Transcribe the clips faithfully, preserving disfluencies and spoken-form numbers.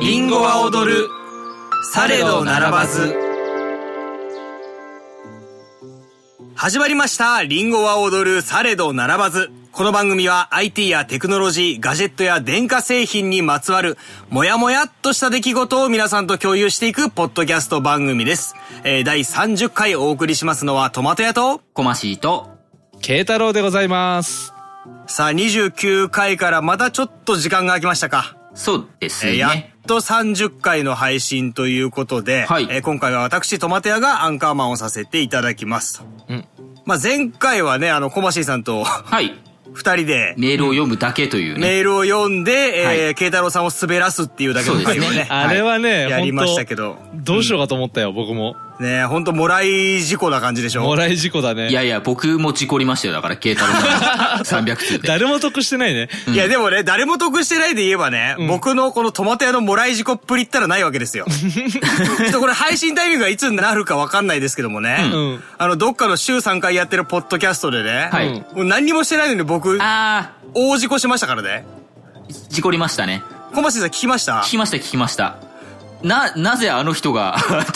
リンゴは踊る、されど並ばず。始まりました。リンゴは踊る、されど並ばず。この番組は アイティー やテクノロジー、ガジェットや電化製品にまつわるもやもやっとした出来事を皆さんと共有していくポッドキャスト番組です。えー、だいさんじゅっかいお送りしますのはトマト屋とコマシーと慶太郎でございます。 さあにじゅうきゅうかいからまたちょっと時間が空きましたか。 そうですね、 えー、やっとさんじゅっかいの配信ということで、はい、えー、今回は私トマト屋がアンカーマンをさせていただきます。うん、まあ前回はね、あのコマシーさんとはい二人でメールを読むだけというね、 メールを読んで、えー、慶太郎さんを滑らすっていうだけの回をね、ねあれはね、 やりましたけど、 どうしようかと思ったよ、うん、僕もねえ、ほんともらい事故な感じでしょ。 もらい事故だね。 いやいや、僕も事故りましたよ。だから慶太郎さんさんびゃくつうで誰も得してないね、 うん、いやでもね、誰も得してないで言えばね、うん、僕のこのトマト屋のもらい事故っぷりったらないわけですよ。ちょっとこれ配信タイミングがいつになるかわかんないですけどもね、うん、あのどっかの週さんかいやってるポッドキャストでね、はい、もう何にもしてないのに僕あ大事故しましたからね。 事故りましたね。 小橋さん聞きました？ 聞きました聞きました。な、なぜあの人がと思って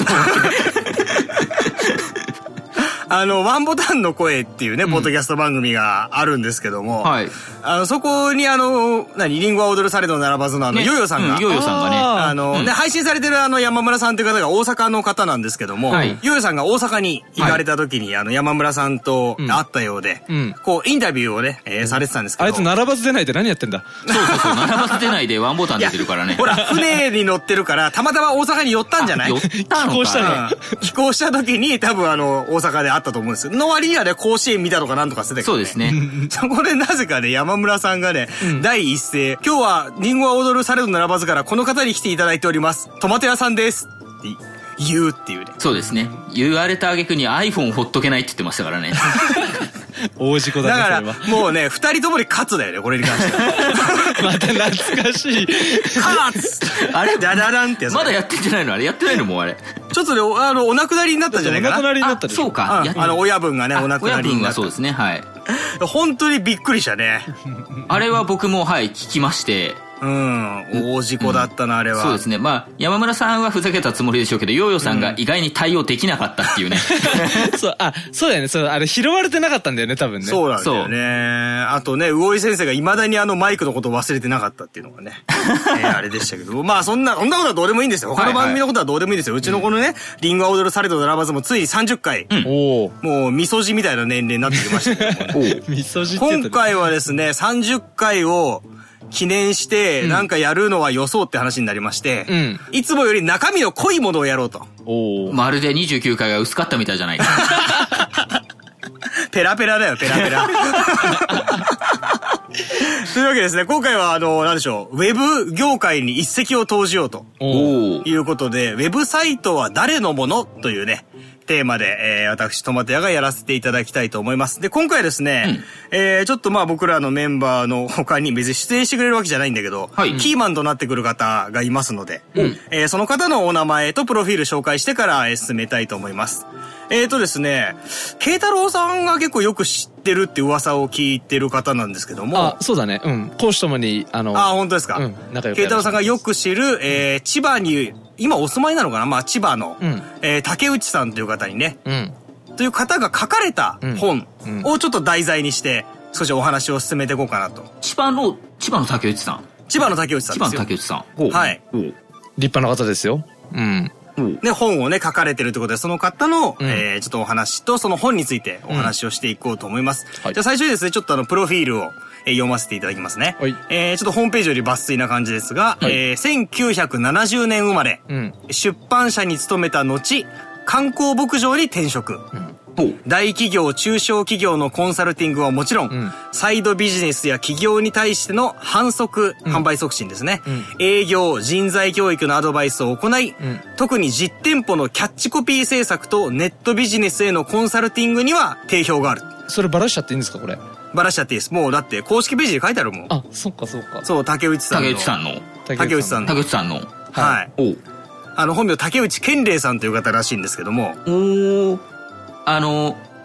あの、ワンボタンの声っていうね、うん、ポッドキャスト番組があるんですけども、はい。あの、そこにあの、何、リンゴは踊るされど並ばずのあの、ね、ヨヨさんが、うん、 ヨヨさんがね、 あの、うん、ね、配信されてるあの、山村さんという方が大阪の方なんですけども、はい、ヨヨさんが大阪に行かれた時に、はい、あの、山村さんと会ったようで、うん、こう、インタビューをね、えー、されてたんですけど。 あいつ並ばず出ないで何やってんだ。 そうそうそう、並ばず出ないでワンボタン出てるからね。 ほら、船に乗ってるから、たまたま大阪に寄ったんじゃない？ 寄ったのか。 寄港したね。 寄港した時に、多分あの、大阪で会ったと思うんですよ。の割にはね、甲子園見たとかなんとかしてたけど、ね、 そうですね。 そこでなぜかね、山村さんがね、うん、第一声、今日はリンゴは踊るされど並ばずからこの方に来ていただいております。トマト屋さんです。って言うっていうね。 そうですね。言われた挙句に iPhone ほっとけないって言ってましたからね。 大事故だね。 だからもうね、二人ともに勝つだよね、これに関しては。 また懐かしい。 勝つあれダダダンってやつ。 まだやってんじゃないの？あれやってないの？もうあれ。 ちょっとね、あの、お亡くなりになったんじゃないかな。 お亡くなりになったでしょ。 そうか。 あ, あの、親分がね、お亡くなりになった。 親分はそうですね、はい。 本当にびっくりしたね。 あれは僕も、はい、聞きまして。 うん、大事故だったな、うん、あれは。 そうですね。まあ、山村さんはふざけたつもりでしょうけど、ヨーヨーさんが意外に対応できなかったっていうね。 うん、そう、あ、そうだよね。そう、あれ拾われてなかったんだよね、多分ね。 そうなんだよね。あとね、魚井先生が未だにあのマイクのことを忘れてなかったっていうのがね、えー、あれでしたけど、まあそんな、そんなことはどうでもいいんですよ。他の番組のことはどうでもいいんですよ。はいはい、うちのこのね、リンゴは踊るされど並ばずもついさんじゅっかい、うん、もう味噌汁みたいな年齢になってきましたけども、ね、 味噌汁って今回はですね、さんじゅっかいを記念してなんかやるのは予想って話になりまして、うん、いつもより中身の濃いものをやろうと。 おまるでにじゅうきゅうかいが薄かったみたいじゃないか。 ペラペラだよ、ペラペラ。というわけですね、今回はあの、なんでしょう、ウェブ業界に一石を投じようということで、ウェブサイトは誰のものというね、テーマで、えー、私、トマト屋がやらせていただきたいと思います。で、今回ですね、うん、えー、ちょっとまあ僕らのメンバーの他に別に出演してくれるわけじゃないんだけど、はい、キーマンとなってくる方がいますので、うん、えー、その方のお名前とプロフィール紹介してから、えー、進めたいと思います。えーとですね、慶太郎さんが結構よく知ってるって噂を聞いてる方なんですけども。 あ、そうだね。うん。講師ともに、あの。 あ、本当ですか。 うん。仲良く。 慶太郎さんがよく知る、えー、千葉に、今お住まいなのかな、まあ千葉の、うん、えー、竹内さんという方にね、うん、という方が書かれた本をちょっと題材にして、少しお話を進めていこうかなと。 千葉の、千葉の竹内さん。 千葉の竹内さんですよ。 千葉の竹内さん。 はい。 立派な方ですよ。うん。 ね、本をね、書かれてるということで、その方の、うん、えー、ちょっとお話と、その本についてお話をしていこうと思います。うんはい、じゃあ最初にですね、ちょっとあの、プロフィールを、えー、読ませていただきますね。はい、えー、ちょっとホームページより抜粋な感じですが、はい、えー、せんきゅうひゃくななじゅうねん生まれ、うん、出版社に勤めた後、観光牧場に転職。うん大企業、中小企業のコンサルティングはもちろん、うん、サイドビジネスや企業に対しての販促、うん、販売促進ですね、うん、営業、人材教育のアドバイスを行い、うん、特に実店舗のキャッチコピー制作とネットビジネスへのコンサルティングには定評がある。 それバラしちゃっていいんですか、これ。 バラしちゃっていいです。もうだって公式ページで書いてあるもん。 あ、そっかそっか。 そう、竹内さんの。 竹内さんの。 竹内さんの。 竹内さんの。 はい。はい、おあの、本名竹内健礼さんという方らしいんですけども。 おー。あの、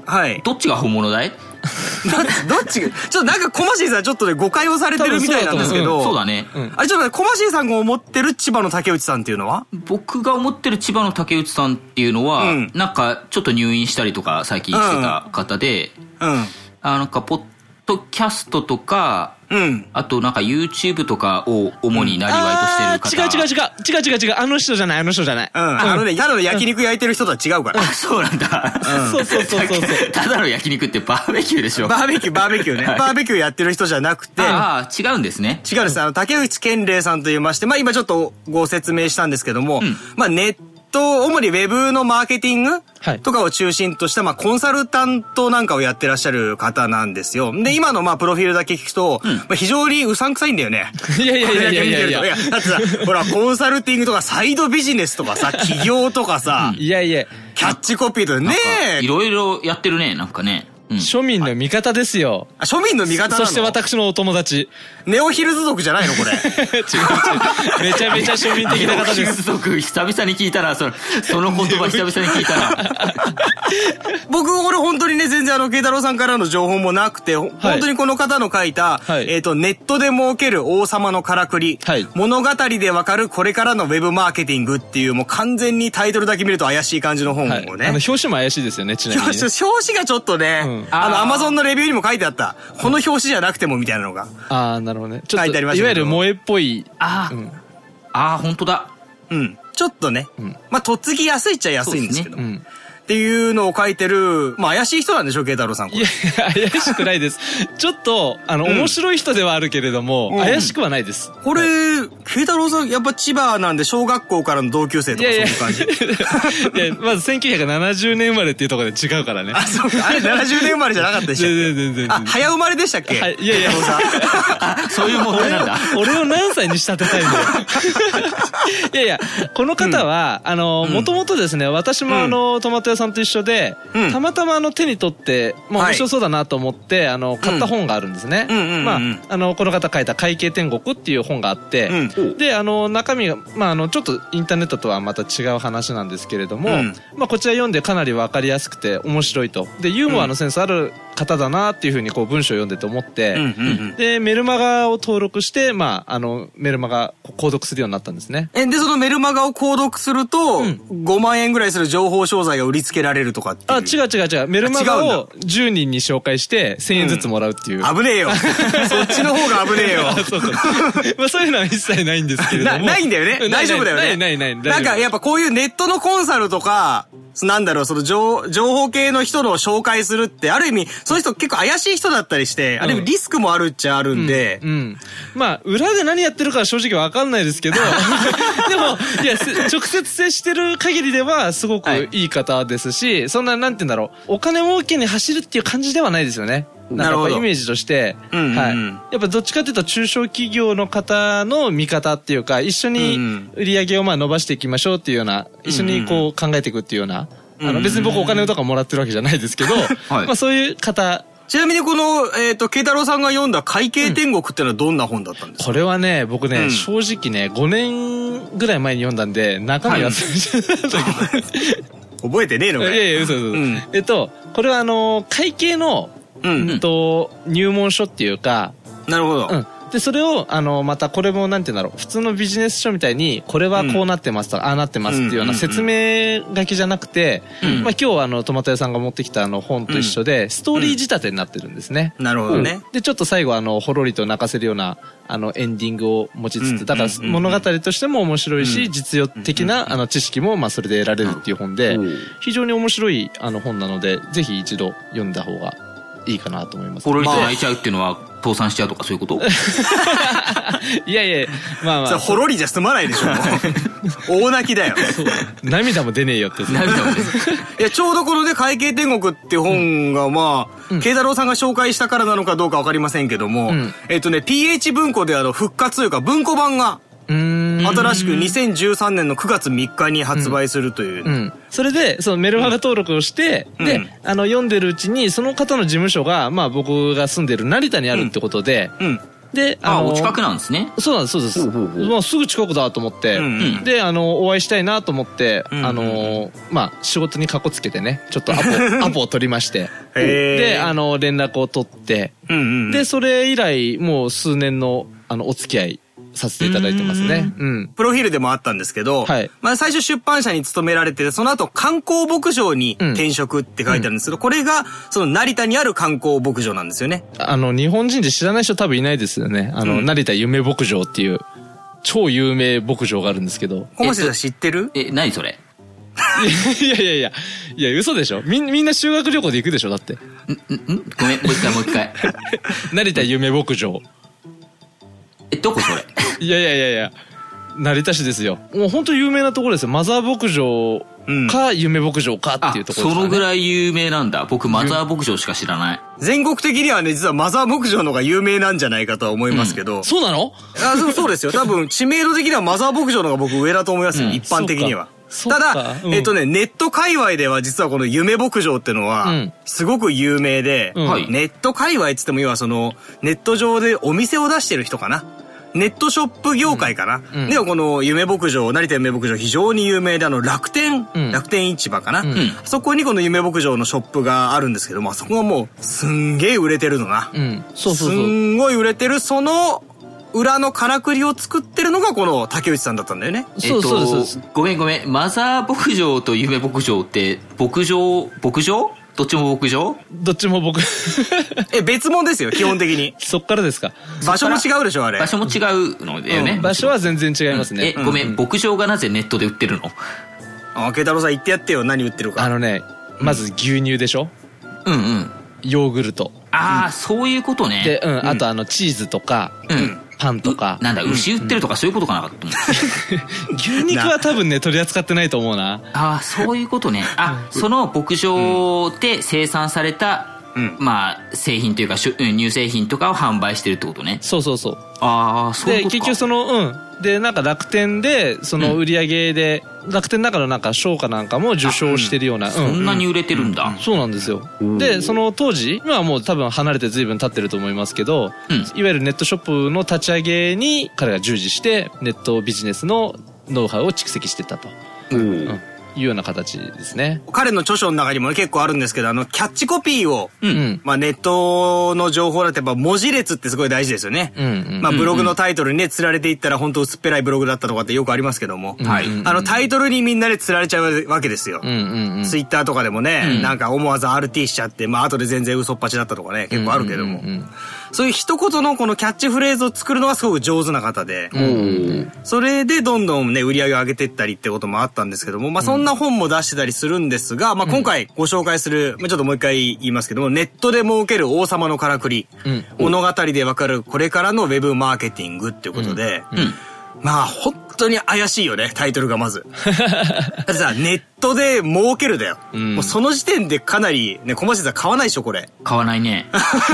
はい。 どっちが本物だい？ どっちが、ちょっとなんかコマシーさんちょっとね、誤解をされてるみたいなんですけど。 うん、そうだね。 うん、あれちょっとね、コマシーさんが思ってる千葉の竹内さんっていうのは？僕が思ってる千葉の竹内さんっていうのは、うん、なんかちょっと入院したりとか最近してた方で、うん。うん、あなんかポッドキャストとか、うん、あとなんか YouTube とかを主になりわいとしてる方、 うん、違う違う違う違う違う違うあの人じゃないあの人じゃない、 うん、あのねただの焼肉焼いてる人とは違うから、 うん、あそうなんだ、 うん、そうそうそうそうただの焼肉ってバーベキューでしょ。 バーベキューバーベキューね、はい、バーベキューやってる人じゃなくて、 ああ違うんですね。 違うんです。あの竹内健礼さんと言いまして、まあ今ちょっとご説明したんですけども、うん、まあネットと、主にウェブのマーケティングとかを中心とした、まあ、コンサルタントなんかをやってらっしゃる方なんですよ。で、今のまあ、プロフィールだけ聞くと、うん、まあ、非常にうさんくさいんだよね。 いやいやいやいやいやいや。いや、 だってさ、ほら、コンサルティングとかサイドビジネスとかさ、企業とかさ、 いやいや、 キャッチコピーとかねえ。いろいろやってるね、なんかね。 うん、庶民の味方ですよ。 あ、庶民の味方なの？ そして私のお友達。 ネオヒルズ族じゃないのこれ。 違う違う。めちゃめちゃ庶民的な方です。 ネオヒルズ族、久々に聞いたら、その、その言葉久々に聞いたら。 僕、俺本当にね、全然あの、慶太郎さんからの情報もなくて、はい、本当にこの方の書いた、はい、えっと、ネットで儲ける王様のからくり、はい、物語でわかるこれからのウェブマーケティングっていう、もう完全にタイトルだけ見ると怪しい感じの本をね。はい、あの、表紙も怪しいですよね、ちなみに、ね。 表紙がちょっとね、うん、あの、アマゾンのレビューにも書いてあった。この表紙じゃなくてもみたいなのが。 ああ、なるほどね。ちょっと、いわゆる萌えっぽい。 ああ、うん、ああ、本当だ。 うん。ちょっとね。うん、まあ、とっつきやすいっちゃ安いんですけど。ね、うん、っていうのを書いてる、まあ怪しい人なんでしょ、慶太郎さん。 いや、怪しくないです。ちょっと、あの、うん、面白い人ではあるけれども、うん、怪しくはないです。 これ、慶太郎さん、やっぱ千葉なんで、小学校からの同級生とかそういう感じ。 いやいや、まずせんきゅうひゃくななじゅうねん生まれっていうところで違うからね。 あ、そうか。あれななじゅうねん生まれじゃなかったでしたっけ？ 全然全然。 あ、早生まれでしたっけ？ はい、いやいや、 あ、そういう問題なんだ。 俺を何歳に仕立てたいんだよ。いやいや、この方は、あの、もともとですね、私もあの、トマト屋さんと一緒で、うん、たまたまあの手に取って、まあ面白そうだなと思って、はい、あの買った本があるんですね。まああのこの方書いた会計天国っていう本があって、うん、であの中身がまああのちょっとインターネットとはまた違う話なんですけれども、うん、まあこちら読んでかなりわかりやすくて面白いと。でユーモアのセンスある方だなっていうふうにこう文章を読んでて思って、でメルマガを登録してまああのメルマガ購読するようになったんですね。 えでそのメルマガを購読すると、うん、ごまんえんぐらいする情報商材が売りつけられるとかっていう。 あ違う違う違う、メルマガをじゅうにんに紹介してせんえんずつもらうっていう、 うん、危ねえよそっちの方が危ねえよそうそうまあそういうのは一切ないんですけれどもな, ないんだよね大丈夫だよね。 ないないないない。 なんかやっぱこういうネットのコンサルとかなんだろうその 情, 情報系の人の紹介するってある意味そういう人結構怪しい人だったりして、うん、ある意味リスクもあるっちゃあるんで、 うんうん、まあ裏で何やってるかは正直わかんないですけどでもいや直接接してる限りではすごくいい方ですし、はい、そんななんて言うんだろうお金儲けに走るっていう感じではないですよね。なんかイメージとして、うんうん、はい、やっぱどっちかというと中小企業の方の見方っていうか一緒に売り上げをまあ伸ばしていきましょうっていうような、一緒にこう考えていくっていうような、あの別に僕お金とかもらってるわけじゃないですけど、はい、まあそういう方。 ちなみにこの、えっと、慶太郎さんが読んだ会計天国ってのはどんな本だったんですか？ これはね、僕ね、うん、正直ね、ごねんぐらい前に読んだんで、中身忘れちゃったけど、はい、 覚えてねえのかよ。 いやいや、嘘嘘。うん、えっと、これはあの、会計の、うん、と入門書っていうか、 なるほど。うん。 でそれをあのまたこれもなんていうんだろう普通のビジネス書みたいにこれはこうなってますとか、うん、ああなってますっていうような説明書きじゃなくて、うんまあ、今日あのトマト屋さんが持ってきたあの本と一緒で、うん、ストーリー仕立てになってるんですね、 うん、なるほどね、 うん、でちょっと最後あのほろりと泣かせるようなあのエンディングを持ちつつだから物語としても面白いし、うん、実用的なあの知識もまあそれで得られるっていう本で、うん、非常に面白いあの本なのでぜひ一度読んだ方がいいかなと思います。 ほろりと泣いちゃうっていうのは倒産しちゃうとかそういうこといやいやまあまあほろりじゃ済まないでしょ大泣きだよ涙も出ねえよって涙も出ねえいやちょうどこのね会計天国っていう本がまあ慶太郎さんが紹介したからなのかどうか分かりませんけども、うん、えっとね ピーエイチ 文庫であの復活というか文庫版が新しくにせんじゅうさんねんのくがつみっかに発売するという、うんうん、 それでそのメルマガ登録をして、うん、であの読んでるうちにその方の事務所が、まあ、僕が住んでる成田にあるってことで、うんうん、 で、 あの、お近くなんですね。 そうなんです、そうです。まあ、すぐ近くだと思って、で、あの、お会いしたいなと思って、あの、まあ、仕事にかこつけてね、ちょっとアポ、アポを取りまして、で、あの、連絡を取って、で、それ以来、もう数年の、あの、お付き合いさせていただいてますね。うん。 プロフィールでもあったんですけど、はい。まあ最初出版社に勤められて、その後観光牧場に転職って書いてあるんですけど、うん、これが、その成田にある観光牧場なんですよね。 あの、日本人で知らない人多分いないですよね。あの、うん、成田夢牧場っていう、超有名牧場があるんですけど。 小町さん知ってる？ え、何それ？ いやいやいや、いや、嘘でしょ。みん、みんな修学旅行で行くでしょ、だって。ん、 ん、んごめん、もう一回もう一回。 成田夢牧場。 え、どこそれ？ いやいやいやいや、成田市ですよ。もう本当有名なところですよ。マザー牧場か夢牧場かっていうところですかね。 そのぐらい有名なんだ。僕マザー牧場しか知らない。 全国的にはね、実はマザー牧場の方が有名なんじゃないかとは思いますけど。 うん、そうなの？ あ、そう、そうですよ。多分知名度的にはマザー牧場の方が僕上だと思いますよ。うん、一般的には。ただ、うん、えっとね、ネット界隈では実はこの夢牧場ってのは、すごく有名で、うん、ネット界隈っつっても要はその、ネット上でお店を出してる人かな。ネットショップ業界かな、うん、ではこの夢牧場、成田夢牧場非常に有名であの楽天、うん、楽天市場かな、うん、そこにこの夢牧場のショップがあるんですけども、そこがもうすんげえ売れてるのな。うん、そうそうそう。すんごい売れてる、その裏のからくりを作ってるのがこの竹内さんだったんだよね。 そうそうそうです。ごめんごめん。マザー牧場と夢牧場って牧場、牧場どっちも牧場？ どっちも牧え、別物ですよ、基本的に。 そっからですか。 場所も違うでしょ、あれ。 場所も違うのだよね。 うん、場所は全然違いますね。 え、ごめん、牧場がなぜネットで売ってるの？ あ、慶太郎さん言ってやってよ、何売ってるか。 あのね、まず牛乳でしょ？うんうん。ヨーグルト。 ああ、そういうことね。 で、うん、あとあの、チーズとか、うん。パンとか。 なんだ、牛売ってるとかそういうことかなかった牛肉は多分ね、取り扱ってないと思うな。 ああ、そういうことね。あ、その牧場で生産された、うん、まあ、製品というか、乳製品とかを販売してるってことね。 そうそうそう。 ああ、そういうことか。 で、結局その、うん。で、なんか楽天で、その売り上げで、うん、楽天の中のなんか賞かなんかも受賞してるような。うん、 そんなに売れてるんだ。 うん、そうなんですよ。で、その当時、今はもう多分離れて随分経ってると思いますけど、うん、いわゆるネットショップの立ち上げに彼が従事して、ネットビジネスのノウハウを蓄積していったと。うんうんいうような形ですね。 彼の著書の中にも結構あるんですけど、あの、キャッチコピーを、うん、まあネットの情報だとやっぱ文字列ってすごい大事ですよね。うんうん、まあブログのタイトルにね、釣られていったら本当薄っぺらいブログだったとかってよくありますけども、うんうん、はい。あのタイトルにみんなで釣られちゃうわけですよ。うんうんうん、ツイッターとかでもね、うん、なんか思わず アールティー しちゃって、まあ後で全然嘘っぱちだったとかね、結構あるけども。うんうんうんうん、そういう一言のこのキャッチフレーズを作るのがすごく上手な方で、うん、それでどんどんね、売り上げを上げていったりってこともあったんですけども、まあそんな本も出してたりするんですが、まあ今回ご紹介する、まあちょっともう一回言いますけども、ネットで儲ける王様のからくり、うん、物語でわかるこれからのウェブマーケティングっていうことで、うんうん、まあ本当に怪しいよね、タイトルがまず。だってさ、ネットで儲けるだよ。うん、もうその時点でかなり、ね、小町さん買わないでしょ、これ。 買わないね。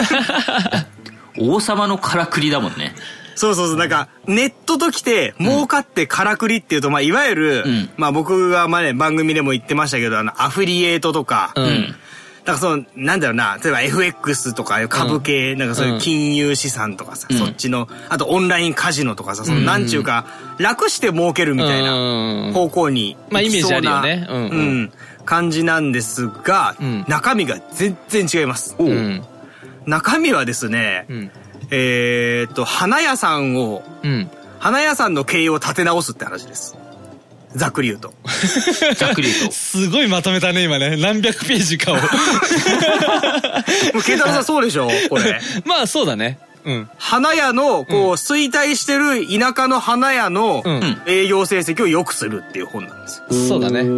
王様のからくりだもんね。 そうそうそう、なんか、ネットときて、儲かってからくりっていうと、まあ、いわゆる、うん、まあ、僕が前、番組でも言ってましたけど、あの、アフリエイトとか、うん。だからその、なんだろうな、例えば エフエックス とか株系、うん、なんかそういう金融資産とかさ、うん、そっちの、あとオンラインカジノとかさ、その、なんちゅうか、楽して儲けるみたいな方向に、 まあ、イメージあるよね。うん、うん。うん。 感じなんですが、うん、中身が全然違います。うん、中身はですね、うんえーっと、花屋さんを、うん、花屋さんの経営を立て直すって話です。ざっくり言うと。 ざっくり言うと。 すごいまとめたね、今ね。何百ページかを。もう、慶太郎さんそうでしょこれ。 まあ、そうだね。うん。 花屋の、こう、うん、衰退してる田舎の花屋の営業成績を良くするっていう本なんですよ。 うん、そうだね。うん。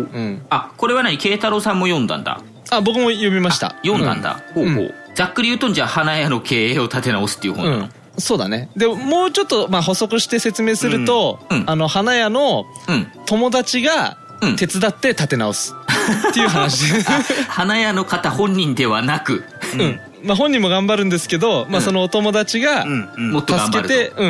あ、これは何慶太郎さんも読んだんだ。 あ、僕も読みました。 読んだんだ。うん、ほうほう。ざっくり言うと、じゃあ花屋の経営を立て直すっていう本なの、うん、 そうだね。でもうちょっとまあ補足して説明すると、うん、あの花屋の友達が手伝って立て直すっていう話、うん、 花屋の方本人ではなく、 うんまあ、本人も頑張るんですけど、まあ、そのお友達が助けて、うん、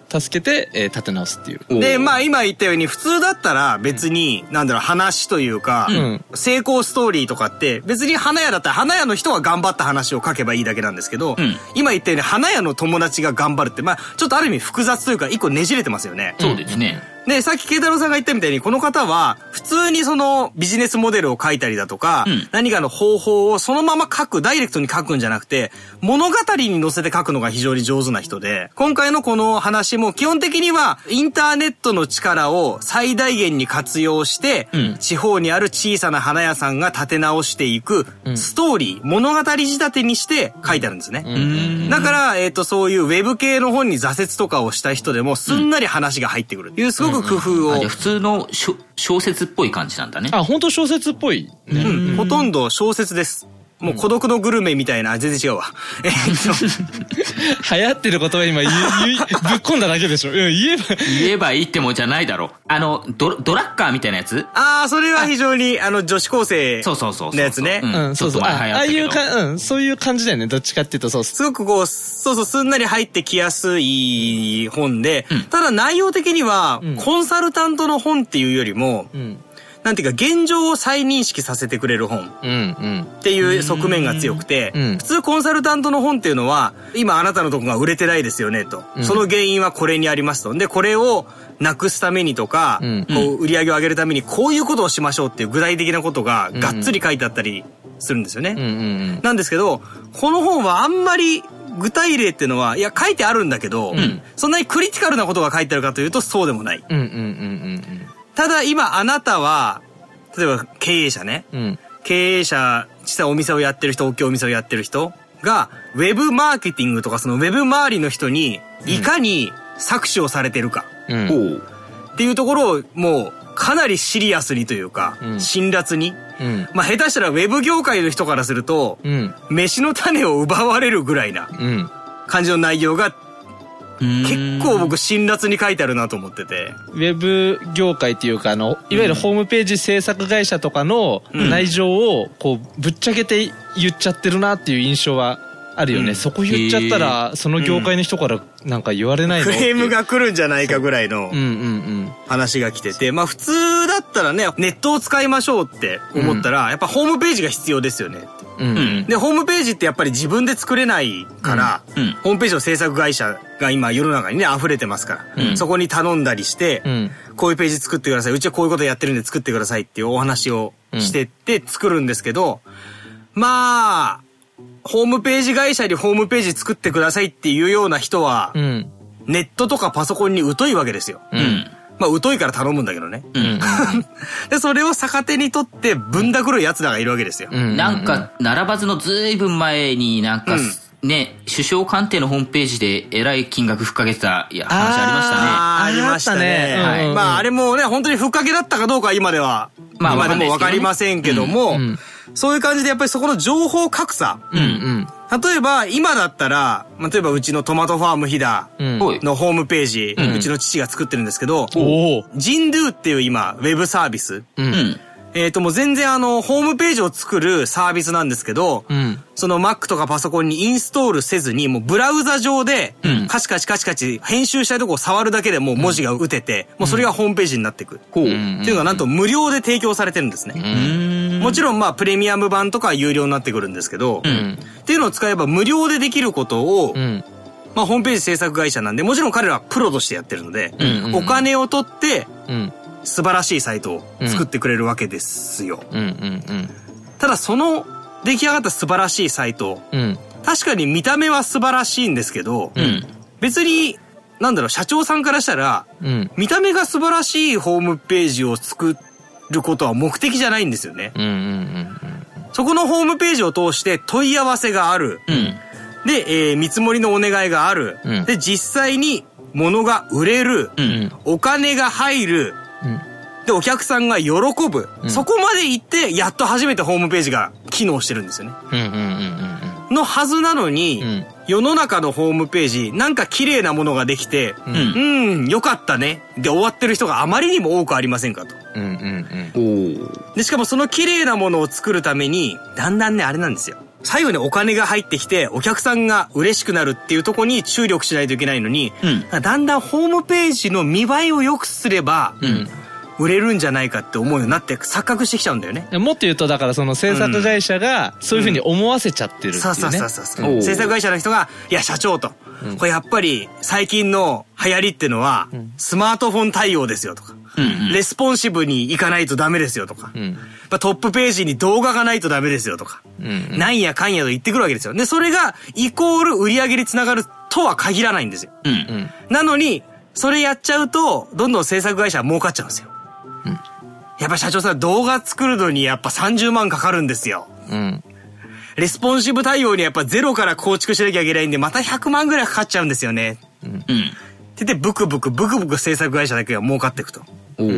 助けて、えー、立て直すっていう。 で、まあ今言ったように普通だったら別に、うん、なんだろう、話というか、うん、成功ストーリーとかって別に花屋だったら花屋の人は頑張った話を書けばいいだけなんですけど、うん、今言ったように花屋の友達が頑張るって、まあちょっとある意味複雑というか一個ねじれてますよね。 そうですね。 で、さっき慶太郎さんが言ったみたいに、この方は、普通にそのビジネスモデルを書いたりだとか、うん、何かの方法をそのまま書く、ダイレクトに書くんじゃなくて、物語に乗せて書くのが非常に上手な人で、今回のこの話も基本的には、インターネットの力を最大限に活用して、うん、地方にある小さな花屋さんが立て直していく、ストーリー、うん、物語仕立てにして書いてあるんですね。うん、だから、えっと、そういうウェブ系の本に挫折とかをした人でも、すんなり話が入ってくる。いう、すごく工夫を、うんうん、 普通の小説っぽい感じなんだね。 あ、本当小説っぽい、 ね。うん。ほとんど小説です。もう孤独のグルメみたいな、全然違うわ。えっと。流行ってる言葉今言い、ぶっ込んだだけでしょ。言えば。 言えばいいってもんじゃないだろ。あの、ド、ドラッカーみたいなやつ？ ああ、それは非常に、あの、女子高生のやつね。 うん、そうそう。ああいうか、うん、そういう感じだよね。どっちかっていうとそう。 すごくこう、そうそう、すんなり入ってきやすい本で、うん、ただ内容的には、うん、コンサルタントの本っていうよりも、うん、なんていうか現状を再認識させてくれる本っていう側面が強くて、うんうん、普通コンサルタントの本っていうのは今あなたのとこが売れてないですよねと、うん、その原因はこれにありますと。でこれをなくすためにとか、うん、こう売り上げを上げるためにこういうことをしましょうっていう具体的なことががっつり書いてあったりするんですよね、うんうんうん、なんですけどこの本はあんまり具体例っていうのはいや書いてあるんだけど、うん、そんなにクリティカルなことが書いてあるかというとそうでもない、うんうんうんうん、ただ今あなたは例えば経営者ね、うん、経営者実際お店をやってる人大きいお店をやってる人がウェブマーケティングとかそのウェブ周りの人にいかに搾取をされてるか、うん、っていうところをもうかなりシリアスにというか、うん、辛辣に、うん、まあ下手したらウェブ業界の人からすると、うん、飯の種を奪われるぐらいな感じの内容が結構僕辛辣に書いてあるなと思ってて、 ウェブ業界っていうかあのいわゆるホームページ制作会社とかの内情をこうぶっちゃけて言っちゃってるなっていう印象はあるよね、うん、そこ言っちゃったらその業界の人からなんか言われないの、 クレームが来るんじゃないかぐらいの話が来てて、まあ普通だったらねネットを使いましょうって思ったらやっぱホームページが必要ですよねって、うん、でホームページってやっぱり自分で作れないから、うん、ホームページの制作会社が今世の中にね溢れてますから、うん、そこに頼んだりして、うん、こういうページ作ってください、うちはこういうことやってるんで作ってくださいっていうお話をしてって作るんですけど、うん、まあホームページ会社にホームページ作ってくださいっていうような人は、うん、ネットとかパソコンに疎いわけですよ。うん、まあ疎いから頼むんだけどね。うん、でそれを逆手に取ってぶんだくるやつらがいるわけですよ。 うん、なんか並ばずのずいぶん前になんか、うん、ね首相官邸のホームページでえらい金額ふっかけてたいや話ありましたね。 あありましたね。はい、まああれもね本当にふっかけだったかどうかは今では、まあ、今でもわかりませんけども。うんうんそういう感じでやっぱりそこの情報格差。うんうん、例えば今だったら、例えばうちのトマトファーム飛騨のホームページ、うん、うちの父が作ってるんですけど、ジンドゥっていう今ウェブサービス。うんえっともう全然あのホームページを作るサービスなんですけど、うん、その Mac とかパソコンにインストールせずにもうブラウザ上でカチカチカチカチ編集したいとこを触るだけでもう文字が打てて、うん、もうそれがホームページになっていく、うん、っていうのがなんと無料で提供されてるんですね、うん、もちろんまあプレミアム版とかは有料になってくるんですけど、うん、っていうのを使えば無料でできることを、うんまあ、ホームページ制作会社なんでもちろん彼らはプロとしてやってるので、うん、お金を取ってうん素晴らしいサイトを作ってくれるわけですよ、うんうんうんうん、ただその出来上がった素晴らしいサイト、うん、確かに見た目は素晴らしいんですけど、うん、別になんだろう社長さんからしたら、うん、見た目が素晴らしいホームページを作ることは目的じゃないんですよね、うんうんうんうん、そこのホームページを通して問い合わせがある、うん、で、えー、見積もりのお願いがある、うん、で実際に物が売れる、うん、お金が入るうん、でお客さんが喜ぶ、うん、そこまで行ってやっと初めてホームページが機能してるんですよね、うんうんうんうん、のはずなのに、うん、世の中のホームページなんか綺麗なものができてうん、うん、よかったねで終わってる人があまりにも多くありませんかと、うんうんうん、でしかもその綺麗なものを作るためにだんだんねあれなんですよ最後にお金が入ってきてお客さんが嬉しくなるっていうところに注力しないといけないのに、うん、だんだんホームページの見栄えを良くすれば、うん売れるんじゃないかって思うようになって錯覚してきちゃうんだよね。 もっと言うとだからその制作会社がそういう風に思わせちゃってるっていうね。 そうそうそうそう、うん、制作会社の人がいや社長と、うん、これやっぱり最近の流行りってのは、うん、スマートフォン対応ですよとか、うんうん、レスポンシブに行かないとダメですよとか、うん、トップページに動画がないとダメですよとか、うんうん、なんやかんやと言ってくるわけですよ。でそれがイコール売り上げにつながるとは限らないんですよ、うんうん、なのにそれやっちゃうとどんどん制作会社は儲かっちゃうんですよ。やっぱ社長さん動画作るのにやっぱさんじゅうまんかかるんですよ。うん。レスポンシブ対応にやっぱゼロから構築しなきゃいけないんでまたひゃくまんぐらいかかっちゃうんですよね。うん。って言ってブクブクブクブク制作会社だけが儲かっていくと。うん。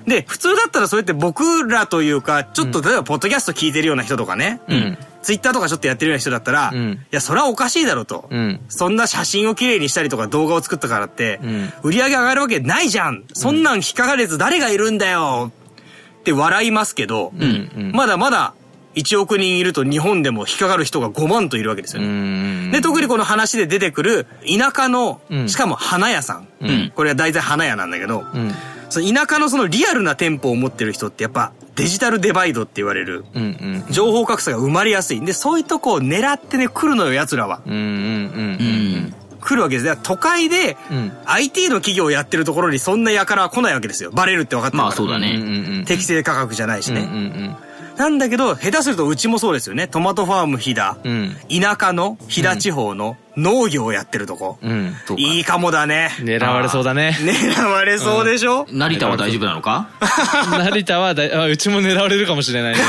で、普通だったらそうやって僕らというか、ちょっと例えばポッドキャスト聞いてるような人とかね。うん。ツイッターとかちょっとやってるような人だったら、うん、いや、それはおかしいだろうと。うん。そんな写真をきれいにしたりとか動画を作ったからって、うん、売り上げ上がるわけないじゃん。そんなん引っかかるやつ誰がいるんだよ。って笑いますけど、うんうん、まだまだいちおくにんいると日本でも引っかかる人がごまんといるわけですよね。うんで、特にこの話で出てくる田舎の、うん、しかも花屋さん、うん、これは大体花屋なんだけど、うん、その田舎のそのリアルな店舗を持ってる人ってやっぱデジタルデバイドって言われる、うんうんうん、情報格差が生まれやすいんで、そういうとこを狙ってね来るのよ奴らは。うんうんうんうん来るわけです。都会で アイティー の企業をやってるところにそんな輩は来ないわけですよ。バレるって分かってるから。 まあそうだね。 適正価格じゃないしね。うんうんうん、なんだけど下手するとうちもそうですよね。トマトファーム飛騨、うん、田舎の飛騨地方の農業をやってるとこ、うん、いいかもだね。 狙われそうだね。 狙われそうでしょ、 うん、成田は大丈夫なのか成田はだあうちも狙われるかもしれないね。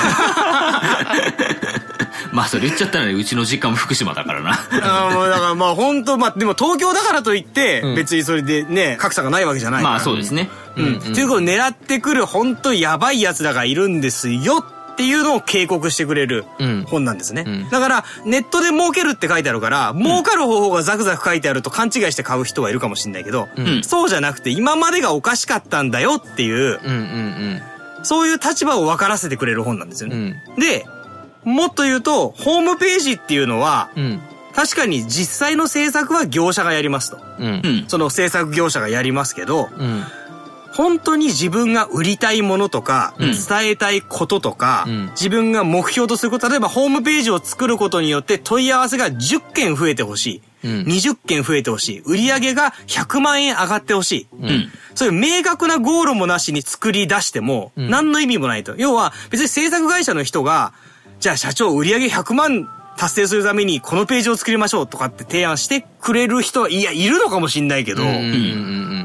まあそれ言っちゃったらねうちの実家も福島だからな。 あもうだからまあ本当まあでも東京だからといって別にそれでね格差がないわけじゃないから。 まあそうですね。 うん。っていうことを狙ってくる本当やばい奴らがいるんですよっていうのを警告してくれる本なんですね。うん、だからネットで儲けるって書いてあるから、うん、儲かる方法がザクザク書いてあると勘違いして買う人はいるかもしれないけど、うん、そうじゃなくて今までがおかしかったんだよっていう、うんうんうん、そういう立場を分からせてくれる本なんですよね。うん、でもっと言うと、ホームページっていうのは、うん、確かに実際の制作は業者がやりますと。うん、その制作業者がやりますけど、うん、本当に自分が売りたいものとか、うん、伝えたいこととか、うん、自分が目標とすること、例えばホームページを作ることによって問い合わせがじゅっけん増えてほしい。うん、にじゅっけん増えてほしい。売り上げがひゃくまんえん上がってほしい。うん、そういう明確なゴールもなしに作り出しても、うん、何の意味もないと。要は、別に制作会社の人が、じゃあ社長売り上げひゃくまん達成するためにこのページを作りましょうとかって提案してくれる人はいやいるのかもしんないけど、うんうんうん、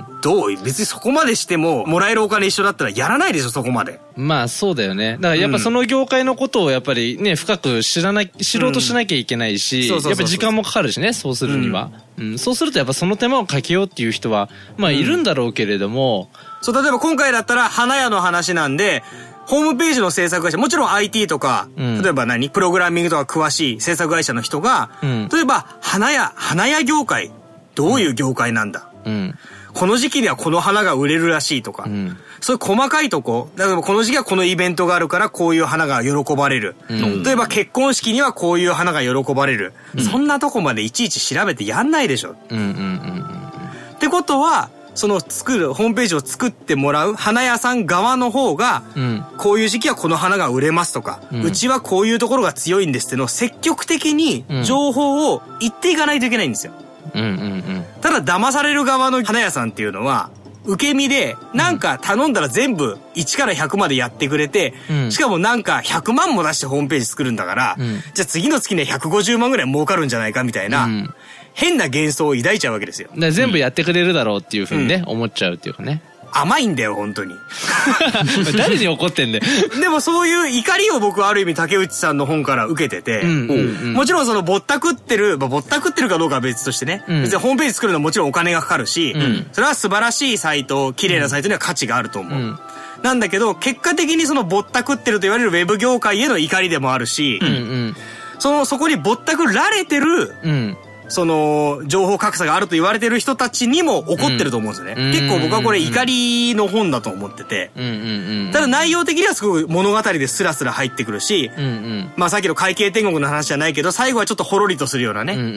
どう別にそこまでしてももらえるお金一緒だったらやらないでしょそこまで。 まあそうだよね。だからやっぱその業界のことをやっぱりね深く知らない知ろうとしなきゃいけないし、やっぱり時間もかかるしねそうするには、うんうん、そうするとやっぱその手間をかけようっていう人はまあいるんだろうけれども、 うん、そう例えば今回だったら花屋の話なんで。ホームページの制作会社、もちろん アイティー とか、うん、例えば何プログラミングとか詳しい制作会社の人が、うん、例えば花屋、花屋業界、どういう業界なんだ、うん、この時期にはこの花が売れるらしいとか、うん、そういう細かいとこ、例えばこの時期はこのイベントがあるからこういう花が喜ばれる。うん、例えば結婚式にはこういう花が喜ばれる。うん、そんなとこまでいちいち調べてやんないでしょ。うんうんうんうん、ってことは、その作る、ホームページを作ってもらう花屋さん側の方が、うん、こういう時期はこの花が売れますとか、うん、うちはこういうところが強いんですってのを積極的に情報を言っていかないといけないんですよ。うんうんうん、ただ騙される側の花屋さんっていうのは、受け身で、なんか頼んだら全部いちからひゃくまでやってくれて、うん、しかもなんかひゃくまんも出してホームページ作るんだから、うん、じゃあ次の月にはひゃくごじゅうまんぐらい儲かるんじゃないかみたいな、うん変な幻想を抱いちゃうわけですよ。 だ全部やってくれるだろうっていうふうにね、うん、思っちゃうっていうかね。 甘いんだよ本当に。 誰に怒ってんだよ。 でもそういう怒りを僕はある意味竹内さんの本から受けてて、うんうんうん、もちろんそのぼったくってる、まあ、ぼったくってるかどうかは別としてね、うん、別にホームページ作るのはもちろんお金がかかるし、うん、それは素晴らしいサイト、綺麗なサイトには価値があると思う。うん、なんだけど結果的にそのぼったくってると言われるウェブ業界への怒りでもあるし、うんうん、そのそこにぼったくられてる、うんその、情報格差があると言われてる人たちにも怒ってると思うんですよね。うん、結構僕はこれ怒りの本だと思ってて。うんうんうん、ただ内容的にはすごく物語でスラスラ入ってくるし、うんうん、まあさっきの会計天国の話じゃないけど、最後はちょっとほろりとするようなね、うんうん、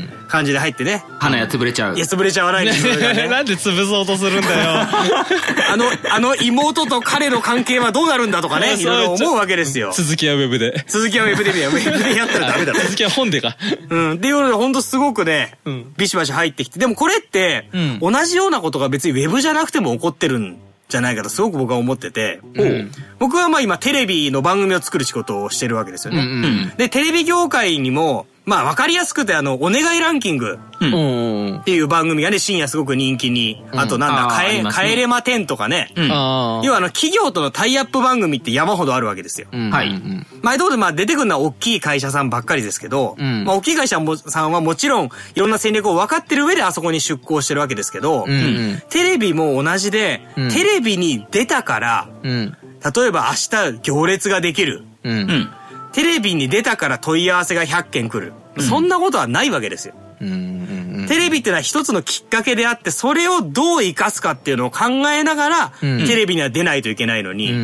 感じで入ってね。 花や潰れちゃう。 いや、潰れちゃわないんですよ、ね。 なんで潰そうとするんだよ。 あの、あの妹と彼の関係はどうなるんだとかね、いろいろ思うわけですよ。 続きはウェブで。 続きはウェブで見よ。ウェブでやったらダメだろ。 続きは本でか。 うん。っていうので、ほんとすごくね、うん、ビシバシ入ってきて。でもこれって、うん、同じようなことが別にウェブじゃなくても起こってるんじゃないかとすごく僕は思ってて。うん、僕はまあ今テレビの番組を作る仕事をしてるわけですよね。うんうん、で、テレビ業界にも、まあわかりやすくてあの、お願いランキングっていう番組がね、深夜すごく人気に、うん、あとなんだ、帰、ね、帰れまてんとかね。うん、要はあの、企業とのタイアップ番組って山ほどあるわけですよ。うん、はい。まあ、どうでまあ出てくるのは大きい会社さんばっかりですけど、うん、まあ大きい会社さんはもちろんいろんな戦略を分かってる上であそこに出向してるわけですけど、うんうん、テレビも同じで、うん、テレビに出たから、うん、例えば明日行列ができる。うんうんテレビに出たから問い合わせがひゃっけん来る。うん、そんなことはないわけですよ。うんうんうん、テレビってのは一つのきっかけであって、それをどう活かすかっていうのを考えながら、うん、テレビには出ないといけないのに、うんうん、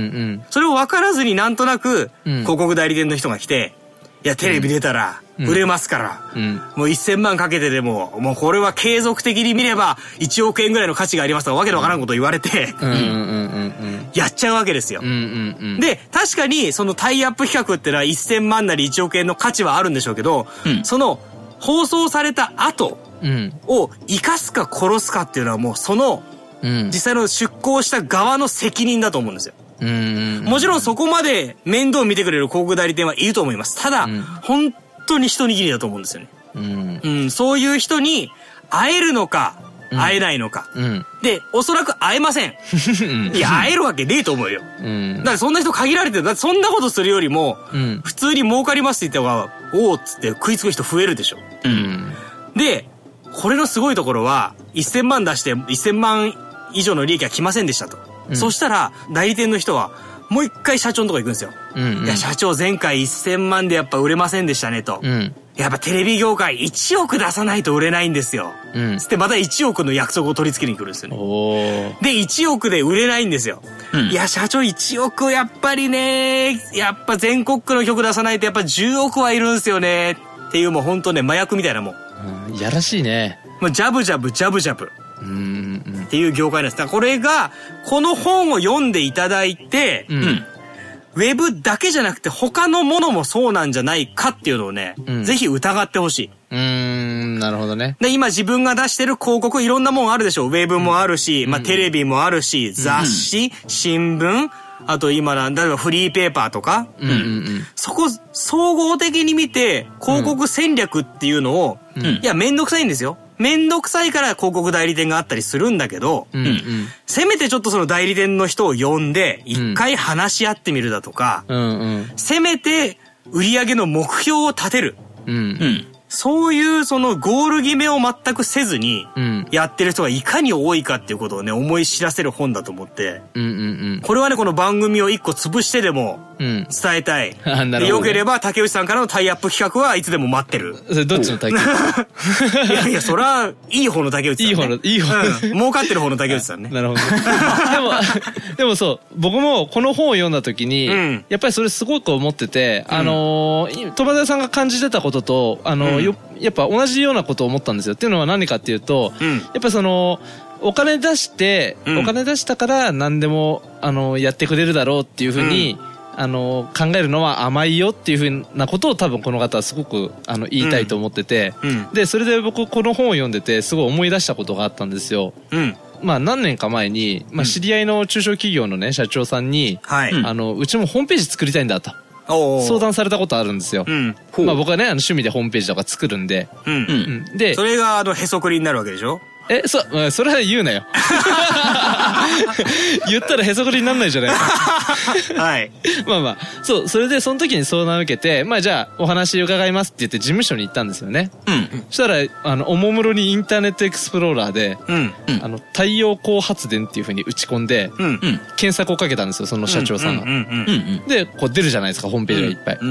それを分からずになんとなく、広告代理店の人が来て、いや、テレビ出たら、売れますから、うん、もうせんまんかけてでも、もうこれは継続的に見ればいちおくえんぐらいの価値がありますとかわけのわからんことを言われて、やっちゃうわけですよ。うんうんうん、で、確かにそのタイアップ企画ってのはせんまんなりいちおくえんの価値はあるんでしょうけど、うん、その放送された後を生かすか殺すかっていうのはもうその、実際の出向した側の責任だと思うんですよ。うんもちろんそこまで面倒見てくれる広告代理店はいると思います。ただ、うん、本当に一握りだと思うんですよね。うんうん、そういう人に会えるのか、うん、会えないのか、うん。で、おそらく会えません。いや、会えるわけねえと思うよ。うん、だからそんな人限られてる。だってそんなことするよりも、うん、普通に儲かりますって言った方が、おーっつって食いつく人増えるでしょ。うん、で、これのすごいところは、せんまん出してせんまん以上の利益は来ませんでしたと。うん、そしたら、代理店の人は、もう一回社長のとこ行くんですよ。うんうん、いや、社長前回せんまんでやっぱ売れませんでしたねと。うん、やっぱテレビ業界いちおく出さないと売れないんですよ。うん、つってまたいちおくの約束を取り付けに来るんですよね。おで、いちおくで売れないんですよ。うん、いや、社長いちおくやっぱりね、やっぱ全国区の曲出さないとやっぱじゅうおくはいるんですよね。っていうもうほんとね、麻薬みたいなもん。 うん、やらしいね。 もうジャブジャブジャブジャブ。うんうん、っていう業界なんです。だからこれが、この本を読んでいただいて、うん、ウェブだけじゃなくて他のものもそうなんじゃないかっていうのをね、うん、ぜひ疑ってほしい。 うーん、なるほどね。 で、今自分が出してる広告いろんなもんあるでしょ。ウェブもあるし、うん、まあテレビもあるし、雑誌、うん、新聞、あと今なんだろう、フリーペーパーとか、うんうんうん、そこ総合的に見て広告戦略っていうのを、うん、いやめんどくさいんですよ。めんどくさいから広告代理店があったりするんだけど、うんうん、せめてちょっとその代理店の人を呼んで一回話し合ってみるだとか、うんうん、せめて売り上げの目標を立てる、うんうん、そういうそのゴール決めを全くせずにやってる人がいかに多いかっていうことをね思い知らせる本だと思って、うんうんうん、これはねこの番組を一個潰してでも伝えたい、うんね、よければ竹内さんからのタイアップ企画はいつででも待ってる。 それどっちの竹内いやいやそれはいい方の竹内さん、ね、 いい方のいい方の、 うん、儲かってる方の竹内さんね。 なるほどでもでもそう僕もこの本を読んだ時に、うん、やっぱりそれすごく思ってて、うん、あの友田さんが感じてたこととあの、うん、よやっぱ同じようなことを思ったんですよ。っていうのは何かっていうと、うん、やっぱそのお金出して、うん、お金出したから何でもあのやってくれるだろうっていうふうに、うんあの考えるのは甘いよっていうふうなことを多分この方はすごくあの言いたいと思ってて、うん、でそれで僕この本を読んでてすごい思い出したことがあったんですよ。うんまあ何年か前に、まあ、知り合いの中小企業のね社長さんに、うん、あのうちもホームページ作りたいんだと相談されたことあるんですよ。うん、まあ僕はねあの趣味でホームページとか作るんで、うんうん、でそれがあのへそくりになるわけでしょ。 え、そ、それは言うなよ。言ったらへそくりになんないじゃないか。 はい。 まあまあ、そう、それでその時に相談を受けて、まあじゃあお話伺いますって言って事務所に行ったんですよね。うん。そしたら、あの、おもむろにインターネットエクスプローラーで、うん。あの、太陽光発電っていう風に打ち込んで、うん。検索をかけたんですよ、その社長さんが。うん。で、こう出るじゃないですか、ホームページがいっぱい。うん。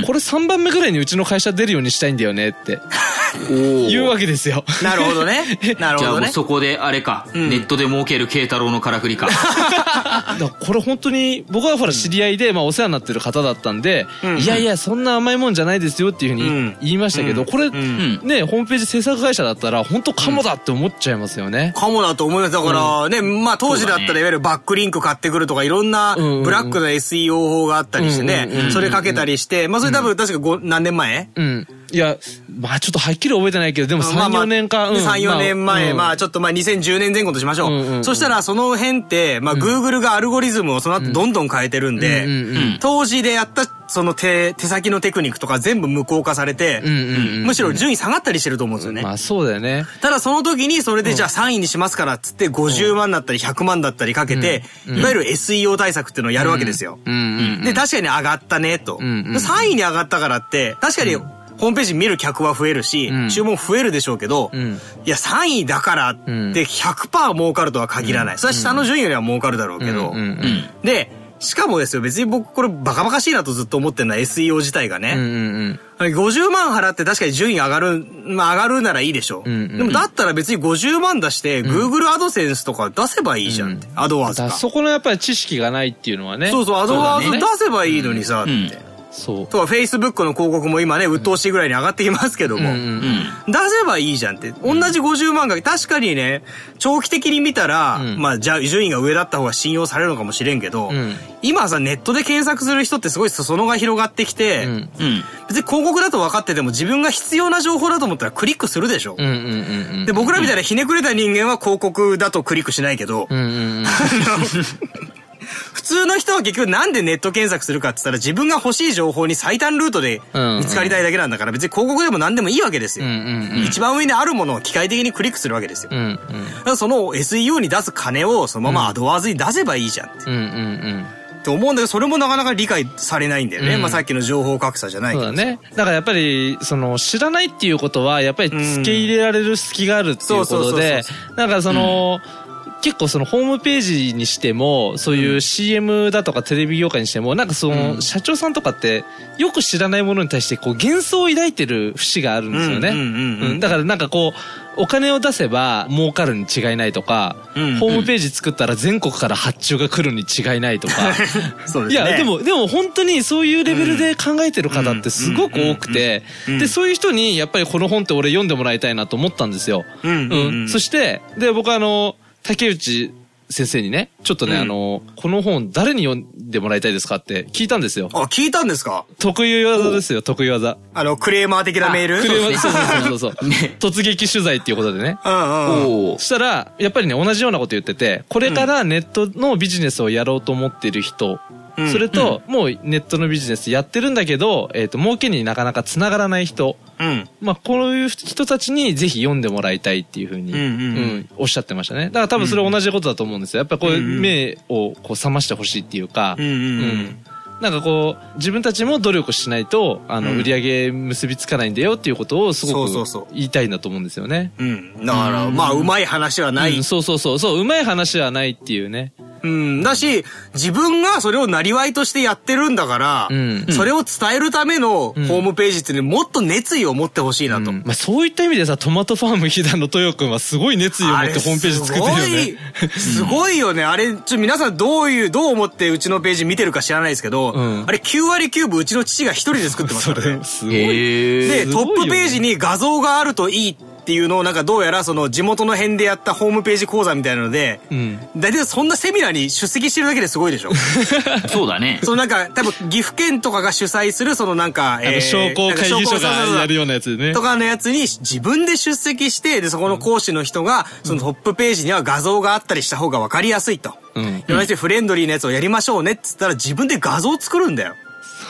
これさんばんめぐらいにうちの会社出るようにしたいんだよねって。言うわけですよ。 なるほどね。なるほどね。 じゃあもうそこであれか、うん、ネットで儲ける慶太郎のからくりか。 だこれ本当に僕はほら知り合いで、まあ、お世話になってる方だったんで、うん、いやいやそんな甘いもんじゃないですよっていうふうに言いましたけど、うん、これ、うん、ねホームページ制作会社だったら本当かもだって思っちゃいますよね。 かもだと思います。だからね、うん、まあ当時だったらいわゆるバックリンク買ってくるとかいろんなブラックな エスイーオー 法があったりしてね、それかけたりして、まあそれ多分確かご何年前？ うん。いや、まあちょっとはっきり覚えてないけど、でもさん、よねんか。 さん、よねんまえ、まあちょっとまあにせんじゅうねんぜん後としましょう。そしたらその辺って、まあ Google がアルゴリズムをその後どんどん変えてるんで、当時でやったその手、手先のテクニックとか全部無効化されて、むしろ順位下がったりしてると思うんですよね。 まあそうだよね。 ただその時にそれでじゃあさんいにしますからっつってごじゅうまんだったりひゃくまんだったりかけて、いわゆる エスイーオー 対策っていうのをやるわけですよ。で、確かに上がったねと。さんいに上がったからって、確かに、ホームページ見る客は増えるし、うん、注文増えるでしょうけど、うん、いやさんいだからって ひゃくパーセント 儲かるとは限らない。うん、それは下の順位よりは儲かるだろうけど、うんうんうん、で、しかもですよ、別に僕これバカバカしいなとずっと思ってるのは エスイーオー 自体がね、うんうんうん、ごじゅうまん払って確かに順位上がる、まあ上がるならいいでしょう。うんうんうん、でもだったら別にごじゅうまん出して、うん、Google アドセンスとか出せばいいじゃんって、うん、アドワーズか。 そこのやっぱり知識がないっていうのはね。 そうそう、アドワーズ出せばいいのにさ、って。うんうんそう。とは Facebook の広告も今ね、鬱陶しいぐらいに上がってきますけども、うんうんうん、出せばいいじゃんって。同じごじゅうまんが、確かにね、長期的に見たら、うん、まあ、じゃあ順位が上だった方が信用されるのかもしれんけど、うん、今さ、ネットで検索する人ってすごい裾野が広がってきて、うんうん、別に広告だと分かってても自分が必要な情報だと思ったらクリックするでしょ。うんうんうんうん、で、僕らみたいなひねくれた人間は広告だとクリックしないけど、うんうんうん普通の人は結局なんでネット検索するかって言ったら自分が欲しい情報に最短ルートで見つかりたいだけなんだから別に広告でも何でもいいわけですよ。うんうんうん、一番上にあるものを機械的にクリックするわけですよ。うんうん、だからその エスイーオー に出す金をそのままアドワーズに出せばいいじゃんって。うんうんうんって思うんだけど、それもなかなか理解されないんだよね。うん、まあさっきの情報格差じゃないけど。 そうだね。だからやっぱり、その、知らないっていうことは、やっぱり付け入れられる隙があるっていうことで、なんかその、うん結構そのホームページにしてもそういう シーエム だとかテレビ業界にしてもなんかその社長さんとかってよく知らないものに対してこう幻想を抱いてる節があるんですよね。だからなんかこうお金を出せば儲かるに違いないとか、うんうん、ホームページ作ったら全国から発注が来るに違いないとかそうですね。いやでもでも本当にそういうレベルで考えてる方ってすごく多くて、でそういう人にやっぱりこの本って俺読んでもらいたいなと思ったんですよ。うんうんうん、そしてで僕はあの竹内先生にね、ちょっとね、うん、あの、この本誰に読んでもらいたいですかって聞いたんですよ。 あ、聞いたんですか？ 得意技ですよ、得意技。 あの、クレーマー的なメール？ クレーマー、そうそうそうそう。ね、突撃取材っていうことでね。うんうん。そしたら、やっぱりね、同じようなこと言ってて、これからネットのビジネスをやろうと思ってる人、うん、それと、うん、もうネットのビジネスやってるんだけど、えっと、儲けになかなか繋がらない人、うん、まあ、こういう人たちにぜひ読んでもらいたいっていうふうに、うんうんうん、おっしゃってましたね。だから多分それ同じことだと思うんですよ。やっぱりこういう目をこう覚ましてほしいっていうか、うんうんうんなんかこう自分たちも努力しないとあの売り上げ結びつかないんだよっていうことをすごく言いたいんだと思うんですよね。 うん。だからまあうまい話はない。 うん、そうそうそうそううまい話はないっていうね。 うん。だし自分がそれをなりわいとしてやってるんだから、うん、それを伝えるためのホームページっていうのにもっと熱意を持ってほしいなと。うんまあ、そういった意味でさトマトファーム飛騨の豊くんはすごい熱意を持ってホームページ作ってるよね。 すごいよね。あれちょ皆さんどういうどう思ってうちのページ見てるか知らないですけど、うん、あれきゅうわりきゅうぶうちの父が一人で作ってますからね。 すごい。 で、トップページに画像があるといいっていうのをなんかどうやらその地元の辺でやったホームページ講座みたいなので、うん、だいたいそんなセミナーに出席してるだけですごいでしょ。 そうだね。 そのなんか多分岐阜県とかが主催するそのなんか、 えー、商工会議所がやるようなやつね。 とかのやつに自分で出席して、で、そこの講師の人がそのトップページには画像があったりした方が分かりやすいと。うん。フレンドリーなやつをやりましょうねって言ったら自分で画像作るんだよ。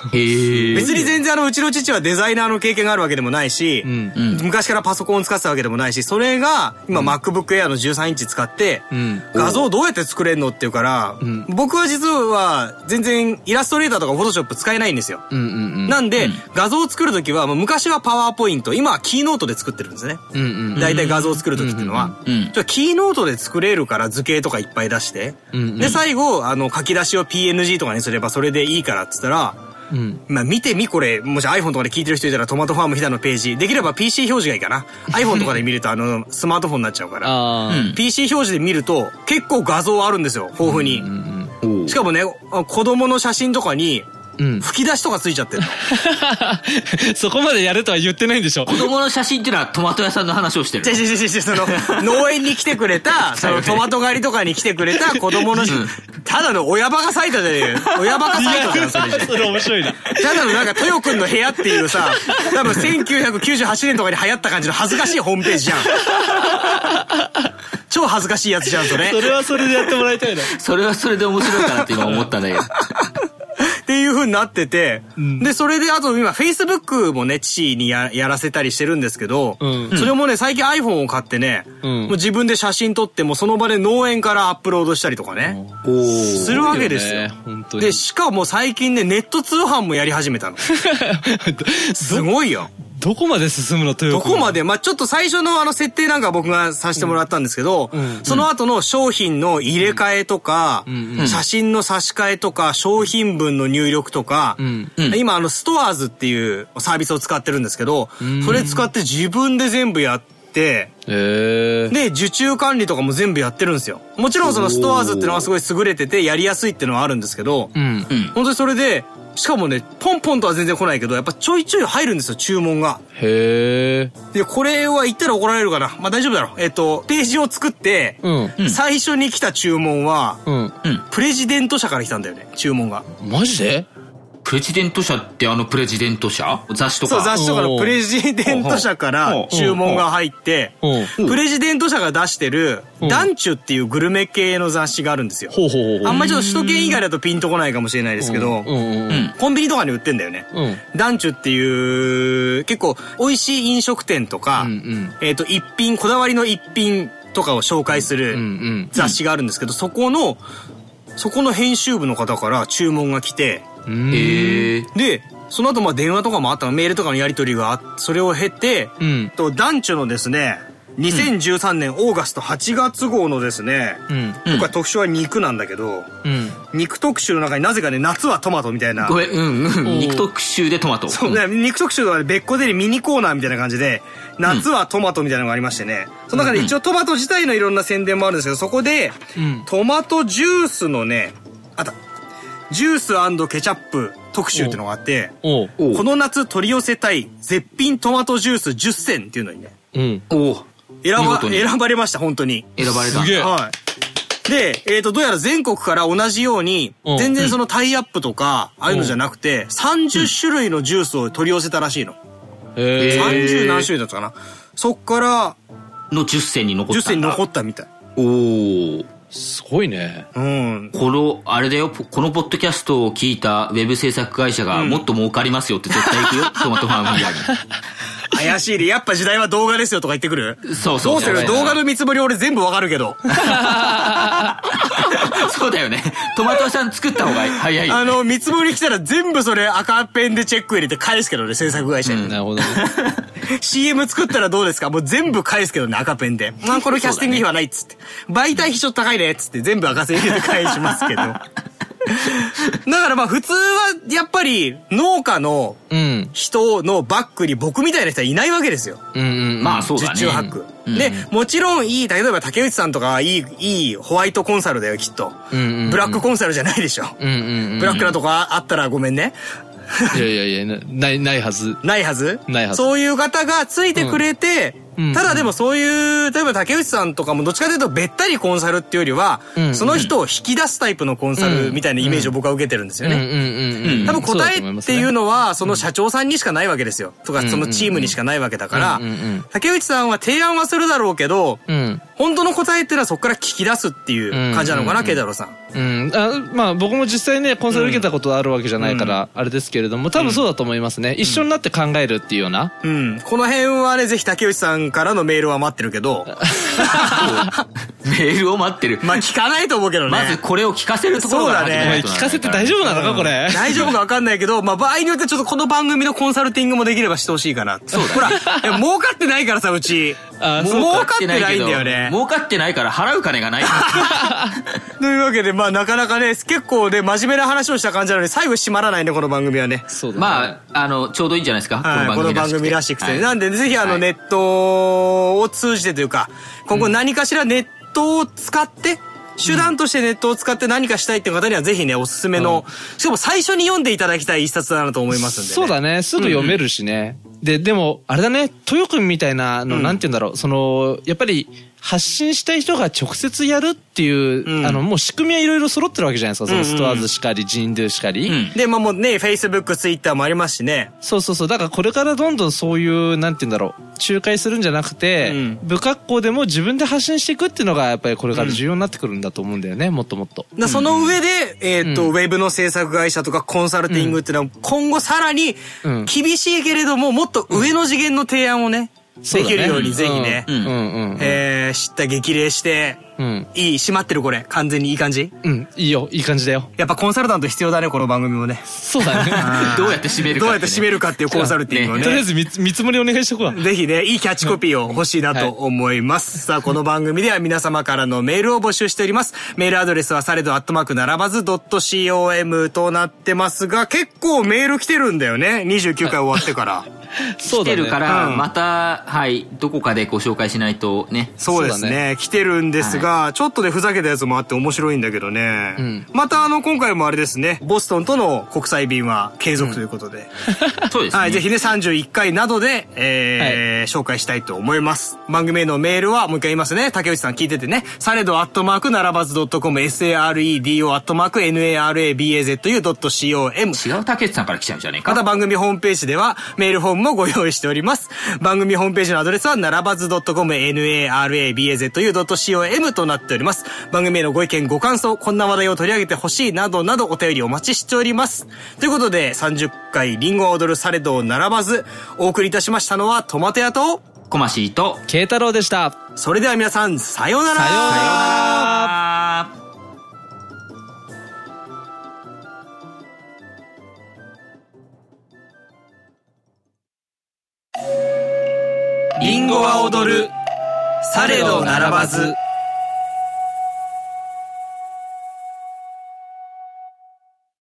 へ別に全然あのうちの父はデザイナーの経験があるわけでもないし、うんうん、昔からパソコンを使ってたわけでもないし、それが今 MacBook Air のじゅうさんインチ使って、うん、画像どうやって作れるのって言うから、うん、僕は実は全然イラストレーターとか Photoshop 使えないんですよ。うんうんうん、なんで、うん、画像を作るときは昔はパワーポイント、今はキーノートで作ってるんですね。うんうん、だいたい画像を作るときっていうのは、うんうんうん、じゃあキーノートで作れるから図形とかいっぱい出して、うんうん、で最後あの書き出しを ピーエヌジー とかにすればそれでいいからって言ったら、うん、まあ見てみこれ、もし iPhone とかで聞いてる人いたらトマトファーム飛騨のページ、できれば ピーシー 表示がいいかな。iPhone とかで見るとあのスマートフォンになっちゃうから、うん、ピーシー 表示で見ると結構画像あるんですよ、豊富に。うんうんうん、しかもね、子供の写真とかに吹き出しとかついちゃってるの。 そこまでやるとは言ってないんでしょ。 子供の写真っていうのはトマト屋さんの話をしてる。 違う違う違う違う、その農園に来てくれた、そのトマト狩りとかに来てくれた子供の、ただの親バカサイトじゃねえよ。親バカサイトじゃん、それじゃ。 それ面白いな。 ただのなんか豊くんの部屋っていうさ、多分せんきゅうひゃくきゅうじゅうはちねんとかに流行った感じの恥ずかしいホームページじゃん。超恥ずかしいやつじゃん、それ。 それはそれでやってもらいたいな。 それはそれで面白いかなって今思ったんだけど。 っていう風になってて、うん、で、それであと今 Facebook もね、父に や, やらせたりしてるんですけど、うん、それもね、最近 iPhone を買ってね、うん、もう自分で写真撮ってもその場で農園からアップロードしたりとかね、するわけですよ。で、しかも最近ね、ネット通販もやり始めたの。すごいよ。 どこまで進むのというどこまでまあちょっと最初のあの設定なんか僕がさせてもらったんですけど、うんうん、その後の商品の入れ替えとか、うんうん、写真の差し替えとか、商品分の入力とか、うんうん、今あのストアーズっていうサービスを使ってるんですけど、うん、それ使って自分で全部やって、で、受注管理とかも全部やってるんですよ。もちろんそのストアーズっていうのはすごい優れててやりやすいっていうのはあるんですけど、うんうん、本当にそれで、しかもね、ポンポンとは全然来ないけど、やっぱちょいちょい入るんですよ、注文が。へー。で、これは言ったら怒られるかな。まあ大丈夫だろう。えっと、ページを作って、うん、最初に来た注文は、うん、プレジデント社から来たんだよね、注文が。 マジで？ プレジデント社ってあのプレジデント社？雑誌とか。 そう、雑誌とかのプレジデント社から注文が入って、プレジデント社が出してる、ダンチュっていうグルメ系の雑誌があるんですよ。あんまりちょっと首都圏以外だとピンとこないかもしれないですけど、コンビニとかに売ってんだよね。ダンチュっていう、結構美味しい飲食店とか、えっと、一品、こだわりの一品とかを紹介する雑誌があるんですけど、そこの、そこの編集部の方から注文が来て、で、その後まあ電話とかもあったの、メールとかのやり取りがあって、それを経て、うん、とダンチュのですね、にせんじゅうさんねんオーガストはちがつ号のですね、うん、今回特集は肉なんだけど、うん、肉特集の中になぜかね、夏はトマトみたいな。 ごめん、うんうん。肉特集でトマト。 そうね、肉特集は別個でミニコーナーみたいな感じで、夏はトマトみたいなのがありましてね、うん、その中で一応トマト自体のいろんな宣伝もあるんですけど、そこで、うん、トマトジュースのね、あった。ジュース&ケチャップ特集っていうのがあって、この夏取り寄せたい絶品トマトジュースじゅっせんっていうのにね、うん、お選ば、選ばれました、本当に。 選ばれた。 すげえ。はい。で、えっと、どうやら全国から同じように、全然そのタイアップとか、ああいうのじゃなくて、さんじゅっしゅるいのジュースを取り寄せたらしいの。へー。さんじゅう何種類だったかな。そっから、 のじゅっせんに残ったんだ。 じゅっせんに残ったみたい。 おー。 すごいね。 うん。この、あれだよ、このポッドキャストを聞いたウェブ制作会社がもっと儲かりますよって絶対行くよ、トマトファームフィアに。 怪しいで、やっぱ時代は動画ですよとか言ってくる？ そうそう。 どうする？動画の見積もり俺全部わかるけど。 そうだよね。トマト屋さん作った方が早いよ、ね。 あの、見積もり来たら全部それ赤ペンでチェック入れて返すけどね、制作会社に。うん、なるほど、ね。シーエム 作ったらどうですか？もう全部返すけどね、赤ペンで。まあ、このキャスティング費はないっつって。媒体費ちょっと高いねっつって全部赤線入れて返しますけど。だからまあ普通はやっぱり農家の人のバックに僕みたいな人はいないわけですよ。 うんうん、まあそうだね。 受注ハック。うんうん、で、もちろんいい、例えば竹内さんとかはいい、いいホワイトコンサルだよきっと。うんうんうん、ブラックコンサルじゃないでしょ。うんうんうんうん、ブラックなとかあったらごめんね。 いやいやいや、ない、ないはず。 ないはずないはず。 そういう方がついてくれて、うん、ただでもそういう、例えば竹内さんとかもどっちかというとべったりコンサルっていうよりは、うん、その人を引き出すタイプのコンサルみたいなイメージを僕は受けてるんですよね。多分答えっていうのはその社長さんにしかないわけですよ。とかそのチームにしかないわけだから、竹内さんは提案はするだろうけど、うん、 本当の答えっていうのはそこから聞き出すっていう感じなのかな、慶太郎さん。 うん。あ、まあ僕も実際ね、コンサル受けたことあるわけじゃないから、あれですけれども、多分そうだと思いますね。一緒になって考えるっていうような。 うん。この辺はね、ぜひ竹内さんからのメールは待ってるけど。 メールを待ってる。 まあ聞かないと思うけどね。 まずこれを聞かせるところから始めないと。 そうだね。聞かせて大丈夫なのか、これ。 大丈夫かわかんないけど、まあ場合によってちょっとこの番組のコンサルティングもできればしてほしいかな。そうだ。ほら、儲かってないからさ、うち。儲かってないんだよね。 儲かってないから払う金がない。 というわけで、まあなかなかね、結構ね、真面目な話をした感じなのに、最後締まらないね、この番組はね。 そうだね。まあ、あの、ちょうどいいんじゃないですか、 はい、この番組らしくて。なんで、ぜひあの、ネットを通じてというか、今後何かしらネットを使って、手段としてネットを使って何かしたいっていう方にはぜひね、おすすめの、しかも最初に読んでいただきたい一冊だなと思いますんでね。 そうだね、すぐ読めるしね。で、でも、あれだね、豊君みたいなの、なんて言うんだろう、その、やっぱり、発信したい人が直接やるっていう、うん、あの、もう仕組みはいろいろ揃ってるわけじゃないですか。そのストアーズしかり、ジンドゥしかり。うん、 で、まあもうね、Facebook、Twitter もありますしね。 そうそうそう。だからこれからどんどんそういう、なんて言うんだろう、仲介するんじゃなくて、うん、不格好でも自分で発信していくっていうのが、やっぱりこれから重要になってくるんだと思うんだよね、もっともっと。 だその上で、えっと、ウェブの制作会社とかコンサルティングっていうのは、今後さらに、厳しいけれども、もっと上の次元の提案をね、できるようにぜひね、えー、知った激励して、うん、いい、閉まってるこれ。完全にいい感じ？ うん、いいよ、いい感じだよ。 やっぱコンサルタント必要だね、この番組もね。 そうだね。 どうやって締めるか、ね。 どうやって締めるかっていうコンサルティングをね。 とりあえず見積もりお願いしとくわ。 ぜひね、いいキャッチコピーを欲しいなと思います。はい、さあ、この番組では皆様からのメールを募集しております。メールアドレスはされどアットマークならばず .com となってますが、結構メール来てるんだよね。にじゅうきゅうかい終わってから。 そうだね、来てるから、また、はい、どこかでご紹介しないとね。 そうですね。来てるんですが、ちょっとでふざけたやつもあって面白いんだけどね。うん、またあの、今回もあれですね、ボストンとの国際便は継続ということで。 うん、そうですね。 はい、ぜひね、さんじゅういっかいなどで、えー、はい、紹介したいと思います。番組へのメールは、もう一回言いますね。竹内さん聞いててね。されどアットマークならばず .com、サレド アットマーク narabazu.com。 違う竹内さんから来ちゃうんじゃねえか。 また番組ホームページでは、メールフォームもご用意しております。番組ホームページのアドレスは、ならばず .com、narabazu.com となっております。番組へのご意見、ご感想、こんな話題を取り上げてほしいなどなどお便りお待ちしております。ということで、さんじゅっかいリンゴを踊るされどならばず、お送りいたしましたのは、トマト屋と、 コマシーと、 慶太郎でした。 それでは皆さん、さようなら。 さようなら。 リンゴは踊る、されどならばず。